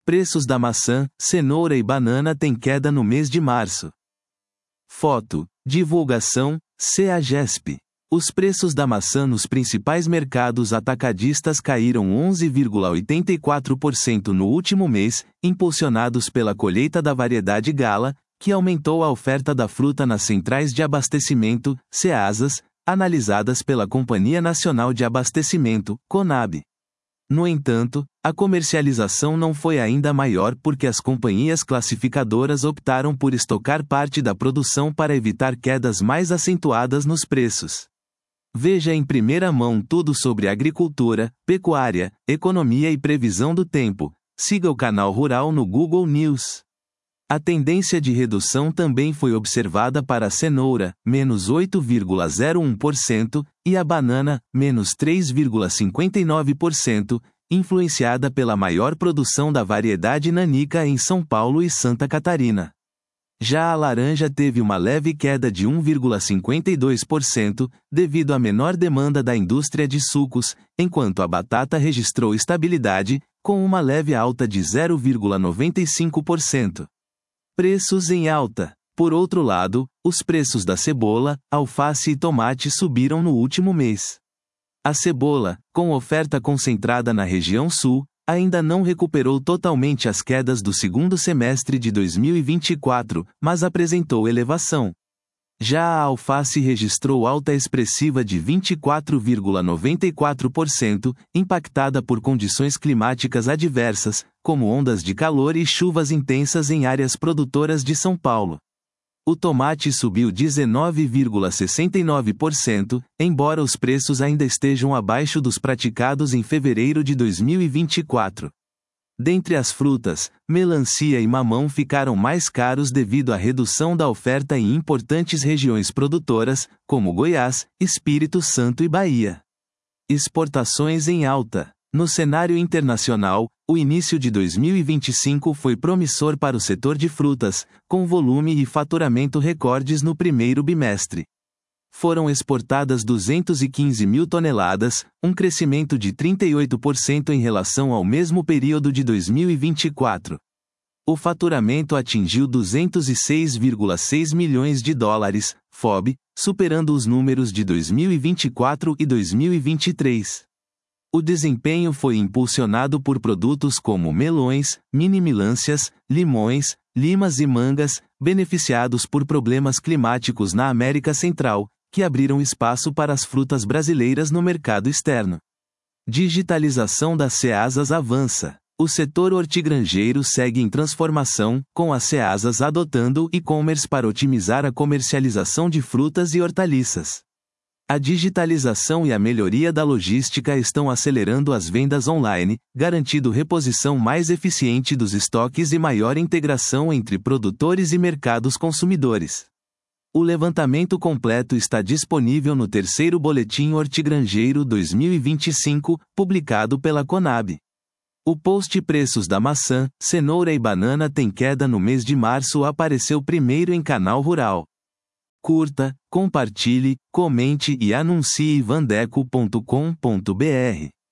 Preços da maçã, cenoura e banana têm queda no mês de março. Foto. Divulgação, CEAGESP. Os preços da maçã nos principais mercados atacadistas caíram 11,84% no último mês, impulsionados pela colheita da variedade Gala, que aumentou a oferta da fruta nas centrais de abastecimento, CEASAs, analisadas pela Companhia Nacional de Abastecimento, CONAB. No entanto, a comercialização não foi ainda maior porque as companhias classificadoras optaram por estocar parte da produção para evitar quedas mais acentuadas nos preços. Veja em primeira mão tudo sobre agricultura, pecuária, economia e previsão do tempo. Siga o canal Rural no Google News. A tendência de redução também foi observada para a cenoura, menos 8,01%, e a banana, menos 3,59%, influenciada pela maior produção da variedade nanica em São Paulo e Santa Catarina. Já a laranja teve uma leve queda de 1,52%, devido à menor demanda da indústria de sucos, enquanto a batata registrou estabilidade, com uma leve alta de 0,95%. Preços em alta. Por outro lado, os preços da cebola, alface e tomate subiram no último mês. A cebola, com oferta concentrada na região sul, ainda não recuperou totalmente as quedas do segundo semestre de 2024, mas apresentou elevação. Já a alface registrou alta expressiva de 24,94%, impactada por condições climáticas adversas, como ondas de calor e chuvas intensas em áreas produtoras de São Paulo. O tomate subiu 19,69%, embora os preços ainda estejam abaixo dos praticados em fevereiro de 2024. Dentre as frutas, melancia e mamão ficaram mais caros devido à redução da oferta em importantes regiões produtoras, como Goiás, Espírito Santo e Bahia. Exportações em alta. No cenário internacional, o início de 2025 foi promissor para o setor de frutas, com volume e faturamento recordes no primeiro bimestre. Foram exportadas 215 mil toneladas, um crescimento de 38% em relação ao mesmo período de 2024. O faturamento atingiu 206,6 milhões de dólares, FOB, superando os números de 2024 e 2023. O desempenho foi impulsionado por produtos como melões, mini-melancias, limões, limas e mangas, beneficiados por problemas climáticos na América Central, que abriram espaço para as frutas brasileiras no mercado externo. Digitalização das CEASAs avança. O setor hortigranjeiro segue em transformação, com as CEASAs adotando e-commerce para otimizar a comercialização de frutas e hortaliças. A digitalização e a melhoria da logística estão acelerando as vendas online, garantindo reposição mais eficiente dos estoques e maior integração entre produtores e mercados consumidores. O levantamento completo está disponível no terceiro Boletim Hortigranjeiro 2025, publicado pela Conab. O post Preços da maçã, cenoura e banana tem queda no mês de março apareceu primeiro em Canal Rural. Curta, compartilhe, comente e anuncie vandeco.com.br.